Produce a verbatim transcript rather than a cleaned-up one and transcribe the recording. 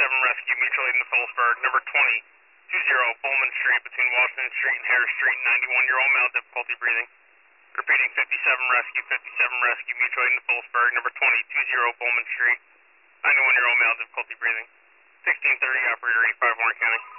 fifty-seven Rescue, mutual aid in the Phillipsburg, number twenty, two zero Bowman Street between Washington Street and Harris Street, ninety-one-year-old male, difficulty breathing. Repeating, fifty-seven Rescue, fifty-seven Rescue, mutual aid in the Phillipsburg, number twenty, two zero Bowman Street, ninety-one-year-old male, difficulty breathing. sixteen thirty, operator eighty-five, Warren County.